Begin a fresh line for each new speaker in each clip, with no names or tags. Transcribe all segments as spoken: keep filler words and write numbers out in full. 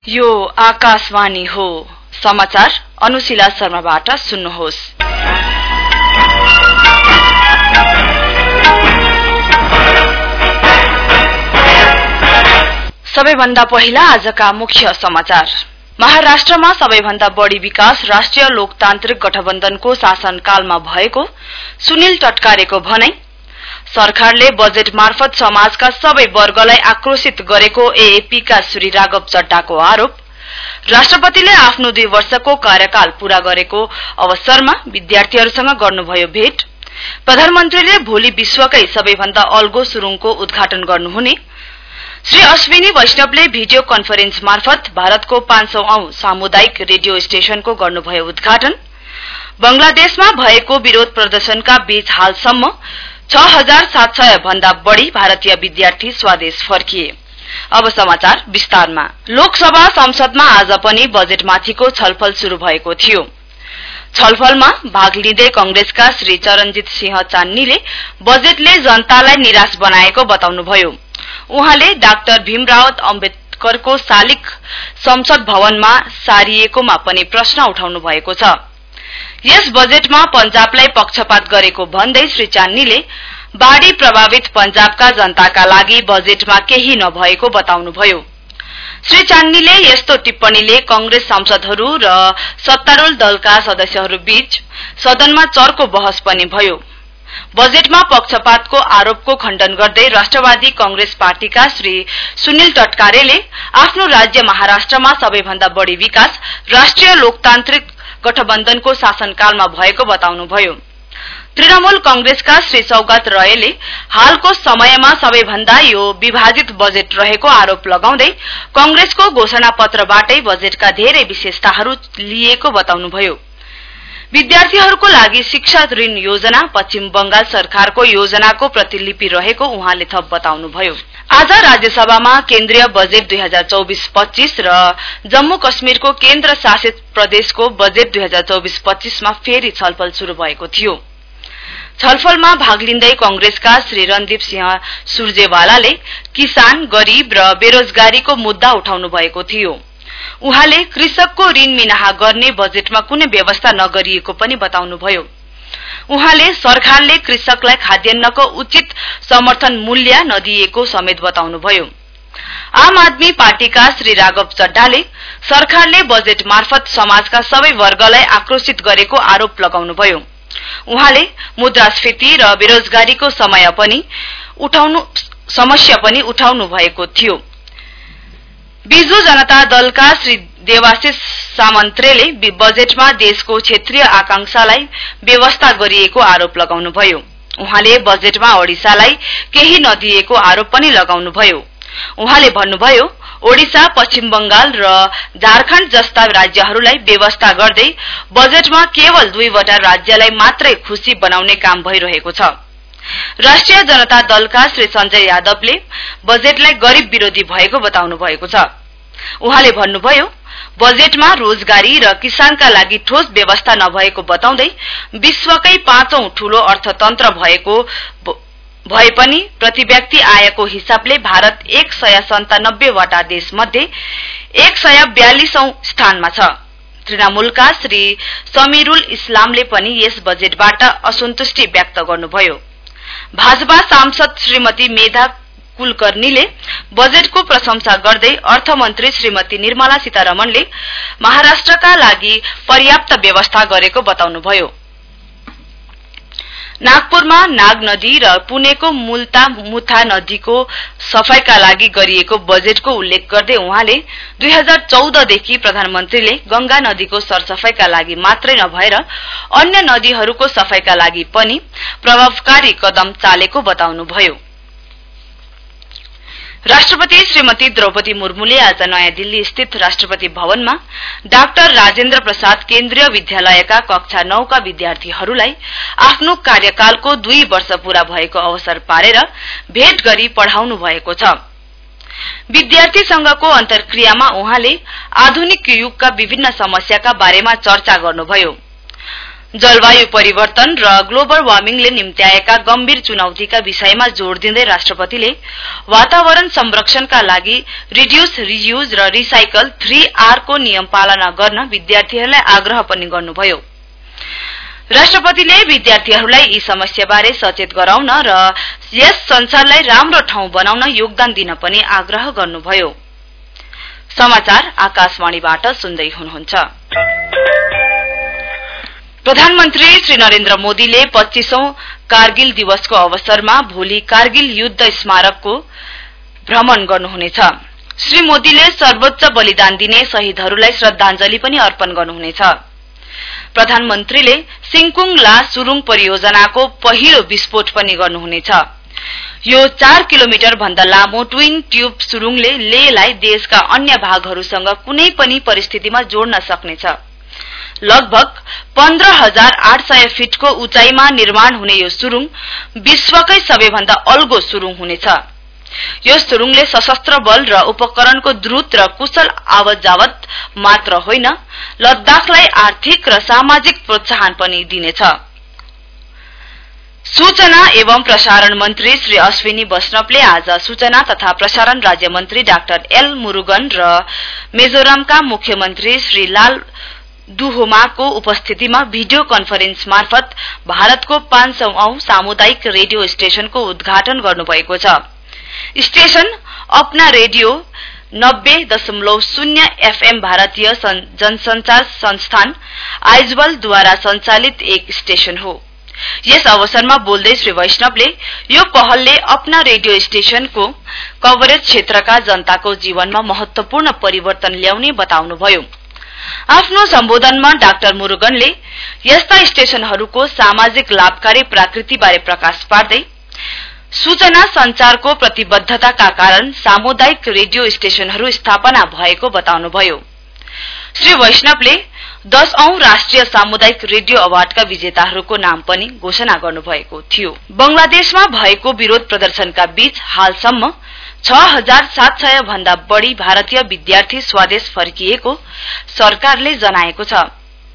यो आकाशवाणी हो। समाचार अनुशिला शर्माबाट सुन्नुहोस्। सबैभन्दा पहिला आजका मुख्य समाचार। महाराष्ट्रमा सबैभन्दा बढी विकास राष्ट्रिय लोकतान्त्रिक गठबन्धनको शासनकालमा भएको सुनिल टटकारेको भनाई। सरकारले बजेट मार्फत समाजका सबै वर्गलाई आक्रोशित गरेको एएपीका श्री राघव चड्डाको आरोप। राष्ट्रपतिले आफ्नो दुई वर्षको कार्यकाल पूरा गरेको अवसरमा विद्यार्थीहरूसँग गर्नुभयो भेट। प्रधानमन्त्रीले भोलि विश्वकै सबैभन्दा अल्गो सुरुङको उद्घाटन गर्नुहुने। श्री अश्विनी वैष्णवले भिडियो कन्फरेन्स मार्फत भारतको पाँच सौ औं सामुदायिक रेडियो स्टेशनको गर्नुभयो उद्घाटन। बंगलादेशमा भएको विरोध प्रदर्शनका बीच हालसम्म छ हजार सात सय भन्दा बढ़ी भारतीय विद्यार्थी स्वदेश फर्किए। अब समाचार विस्तारमा। लोकसभा संसदमा आज पनि बजेटमाथिको छलफल शुरू भएको थियो। छलफलमा भाग लिँदै कंग्रेसका श्री चरणजित सिंह चान्नीले बजेटले जनतालाई निराश बनाएको बताउनुभयो। उहाँले डाक्टर भीमराव अम्बेडकरको शालिग संसद भवनमा सारिएकोमा पनि प्रश्न उठाउनु भएको छ। यस बजेटमा पंजाबलाई पक्षपात गरेको भन्दै श्री चान्नीले बाढ़ी प्रभावित पंजाबका जनताका लागि बजेटमा केही नभएको बताउनुभयो। श्री चान्नीले यस्तो टिप्पणीले कंग्रेस सांसदहरू र सत्तारूढ़ दलका सदस्यहरू बीच सदनमा चर्को बहस पनि भयो। बजेटमा पक्षपातको आरोपको खण्डन गर्दै राष्ट्रवादी कांग्रेस पार्टीका श्री सुनिल टटकारेले आफ्नो राज्य महाराष्ट्रमा सबैभन्दा बढ़ी विकास राष्ट्रिय लोकतान्त्रिक गठबन्धनको शासनकालमा भएको बताउनुभयो। तृणमूल कंग्रेसका श्री सौगात रायले हालको समयमा सबैभन्दा यो विभाजित बजेट रहेको आरोप लगाउँदै कंग्रेसको घोषणा पत्रबाटै बजेटका धेरै विशेषताहरू लिएको बताउनुभयो। विद्यार्थीहरूको लागि शिक्षा ऋण योजना पश्चिम बंगाल सरकारको योजनाको प्रतिलिपि रहेको उहाँले थप बताउनुभयो। आज राज्यसभामा केन्द्रीय बजेट दुई हजार चौबीस पच्चीस र जम्मू कश्मीरको केन्द्र शासित प्रदेशको बजेट दुई हजार चौबीस पच्चीस मा फेरि छलफल शुरू भएको थियो। छलफलमा भाग लिँदै कंग्रेसका श्री रणदीप सिंह सुरजेवालाले किसान, गरीब र बेरोजगारीको मुद्दा उठाउनु भएको थियो। उहाँले कृषकको ऋण मिनाहा गर्ने बजेटमा कुनै व्यवस्था नगरिएको पनि बताउनुभयो। उहाँले सरकारले कृषकलाई खाद्यान्नको उचित समर्थन मूल्य नदिएको समेत बताउनुभयो। आम आदमी पार्टीका श्री राघव चड्डाले सरकारले बजेट मार्फत समाजका सबै वर्गलाई आक्रोशित गरेको आरोप लगाउनुभयो। उहाँले मुद्रास्फीति र बेरोजगारीको समय पनि उठाउनु समस्या पनि उठाउनु भएको थियो। बिजु जनता दलका श्री देवाशिष सामन्त्रेले बजेटमा देशको क्षेत्रीय आकांक्षालाई व्यवस्था गरिएको आरोप लगाउनुभयो। उहाँले बजेटमा ओडिसालाई केही नदिएको आरोप पनि लगाउनुभयो। उहाँले भन्नुभयो, ओडिसा, पश्चिम बंगाल र झारखण्ड जस्ता राज्यहरूलाई व्यवस्था गर्दै बजेटमा केवल दुईवटा राज्यलाई मात्रै खुशी बनाउने काम भइरहेको छ। राष्ट्रिय जनता दलका श्री संजय यादवले बजेटलाई गरीब विरोधी भएको बताउनु भएको छ। उहाँले भन्नुभयो, बजेटमा रोजगारी र किसानका लागि ठोस व्यवस्था नभएको बताउँदै विश्वकै पाँचौं ठूलो अर्थतन्त्र भएको भए पनि प्रति व्यक्ति आयको हिसाबले भारत एक सय सन्तानब्बे वटा देश मध्ये एक सय बयालीसौं स्थानमा छ। तृणमूलका श्री समीरुल इस्लामले पनि यस बजेटबाट असन्तुष्टि व्यक्त गर्नुभयो। भाजपा सांसद श्रीमती मेधा कुलकर्णीले बजेटको प्रशंसा गर्दै अर्थमन्त्री श्रीमती निर्मला सीतारमणले महाराष्ट्रका लागि पर्याप्त व्यवस्था गरेको बताउनुभयो। नागपुरमा नाग नदी र पुणेको मुल्ता मुथा नदीको सफाईका लागि गरिएको बजेटको उल्लेख गर्दै उहाँले दुई हजार चौध देखि प्रधानमन्त्रीले गंगा नदीको सरसफाईका लागि मात्रै नभएर अन्य नदीहरूको सफाईका लागि पनि प्रभावकारी कदम चालेको बताउनुभयो। राष्ट्रपति श्रीमती द्रौपदी मुर्मुले आज नयाँ दिल्ली स्थित राष्ट्रपति भवनमा डाक्टर राजेन्द्र प्रसाद केन्द्रीय विद्यालयका कक्षा नौ का विद्यार्थीहरूलाई आफ्नो कार्यकालको दुई वर्ष पूरा भएको अवसर पारेर भेट गरी पढ़ाउनु भएको छ। विद्यार्थी संघको अन्तर्क्रियामा उहाँले आधुनिक युगका विभिन्न समस्याका बारेमा चर्चा गर्नुभयो। जलवायु परिवर्तन र ग्लोबल वार्मिङले निम्त्याएका गम्भीर चुनौतीका विषयमा जोड़ दिँदै राष्ट्रपतिले वातावरण संरक्षणका लागि रिड्युस, रियुज र रिसाइकल थ्री आर को नियम पालना गर्न विद्यार्थीहरूलाई आग्रह पनि गर्नुभयो। राष्ट्रपतिले विद्यार्थीहरूलाई यी समस्याबारे सचेत गराउन र यस संसारलाई राम्रो ठाउँ बनाउन योगदान दिन पनि आग्रह गर्नुभयो। समाचार आकाशवाणीबाट सुन्दै हुनुहुन्छ। प्रधानमन्त्री श्री नरेन्द्र मोदीले पच्चीसौं कारगिल दिवसको अवसरमा भोलि कारगिल युद्ध स्मारकको भ्रमण गर्नुहुनेछ। श्री मोदीले सर्वोच्च बलिदान दिने शहीदहरूलाई श्रद्धाञ्जली पनि अर्पण गर्नुहुनेछ। प्रधानमन्त्रीले सिङकुङ ला सुरुङ परियोजनाको पहिलो विस्फोट पनि गर्नुहुनेछ। यो चार किलोमिटर भन्दा लामो ट्विन ट्यूब सुरुङले लेहलाई देशका अन्य भागहरूसँग कुनै पनि परिस्थितिमा जोड्न सक्नेछ। लगभग पन्ध्र हजार आठ सय फिटको उचाइमा निर्माण हुने यो सुरुङ विश्वकै सबैभन्दा अल्गो सुरुङ हुनेछ। यो सुरुङले सशस्त्र बल र उपकरणको द्रुत र कुशल आवत-जावत मात्र होइन, लद्दाखलाई आर्थिक र सामाजिक प्रोत्साहन पनि दिनेछ। सूचना एवं प्रसारण मन्त्री श्री अश्विनी वैष्णवले आज सूचना तथा प्रसारण राज्य मन्त्री डाक्टर एल मुरुगन र मिजोरामका मुख्यमन्त्री श्री लाल दुहोमाको उपस्थितिमा भिडियो कन्फरेन्स मार्फत भारतको पाँच सौ औं सामुदायिक रेडियो स्टेशनको उद्घाटन गर्नुभएको छ। स्टेशन अपना रेडियो नब्बे दशमलव शून्य एफएम भारतीय जनसञ्चार संस्थान आइजवलद्वारा सञ्चालित एक स्टेशन हो। यस अवसरमा बोल्दै श्री वैष्णवले यो पहलले अपना रेडियो स्टेशनको कभरेज क्षेत्रका जनताको जीवनमा महत्वपूर्ण परिवर्तन ल्याउने बताउनुभयो। आफ्नो सम्बोधनमा डाक्टर मुरुगनले यस्ता स्टेशनहरूको सामाजिक लाभकारी प्रकृतिबारे प्रकाश पार्दै सूचना संचारको प्रतिबद्धताका कारण सामुदायिक रेडियो स्टेशनहरू स्थापना भएको बताउनुभयो। श्री वैष्णवले दश औं राष्ट्रिय सामुदायिक रेडियो अवार्डका विजेताहरूको नाम पनि घोषणा गर्नुभएको थियो। बंगलादेशमा भएको विरोध प्रदर्शनका बीच हालसम्म छ हजार सात सय भन्दा बढ़ी भारतीय विद्यार्थी स्वदेश फर्किएको सरकारले जनाएको छ।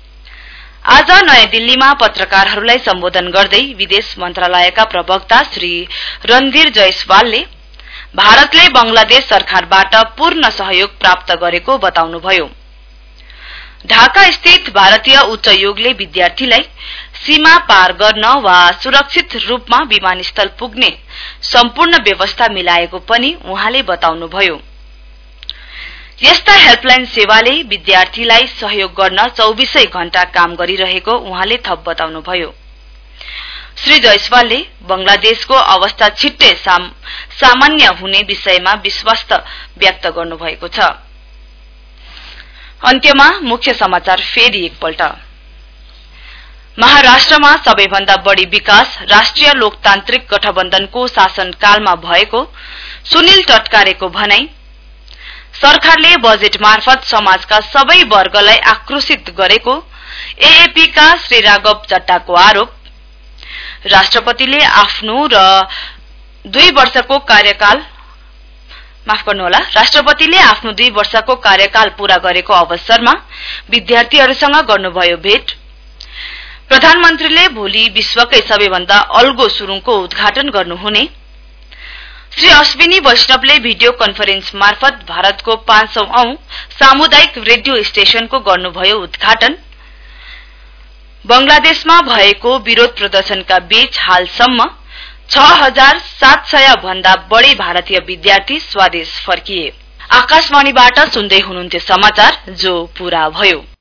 आज नयाँ दिल्लीमा पत्रकारहरूलाई सम्बोधन गर्दै विदेश मन्त्रालयका प्रवक्ता श्री रणधीर जयसवालले भारतले बंगलादेश सरकारबाट पूर्ण सहयोग प्राप्त गरेको बताउनुभयो। ढाका स्थित भारतीय उच्चायोगले विद्यार्थीलाई सीमा पार गर्न वा सुरक्षित रूपमा विमानस्थल पुग्ने सम्पूर्ण व्यवस्था मिलाएको पनि उहाँले बताउनुभयो। यस्ता हेल्पलाइन सेवाले विद्यार्थीलाई सहयोग गर्न चौबीसै घण्टा काम गरिरहेको उहाँले थप बताउनुभयो। श्री जयसवालले बंगलादेशको अवस्था छिट्टै साम, सामान्य हुने विषयमा विश्वास व्यक्त गर्नुभएको छ। अन्त्यमा मुख्य समाचार फेरि एकपल्ट। महाराष्ट्रमा सबैभन्दा बढ़ी विकास राष्ट्रिय लोकतान्त्रिक गठबन्धनको शासनकालमा भएको सुनिल टटकारेको भनाई। सरकारले बजेट मार्फत समाजका सबै वर्गलाई आक्रोशित गरेको एएपी का श्री राघव चड्डाको आरोप। राष्ट्रपतिले आफ्नो र दुई वर्षको कार्यकाल माफ गर्नुहोला राष्ट्रपतिले आफ्नो दुई वर्षको कार्यकाल पूरा गरेको अवसरमा विद्यार्थीहरूसँग गर्नुभयो भेट। प्रधानमन्त्रीले भोलि विश्वकै सबैभन्दा अल्गो सुरुङको उद्घाटन गर्नुहुने। श्री अश्विनी वैष्णवले भिडियो कन्फरेन्स मार्फत भारतको पाँच सौ औं सामुदायिक रेडियो स्टेशनको गर्नुभयो उद्घाटन। बंगलादेशमा भएको विरोध प्रदर्शनका बीच हालसम्म छ हजार सात सय भन्दा बढ़ी भारतीय विद्यार्थी स्वदेश फर्किए। आकाशवाणीबाट सुन्दै हुनुहुन्थ्यो समाचार जो पूरा भयो।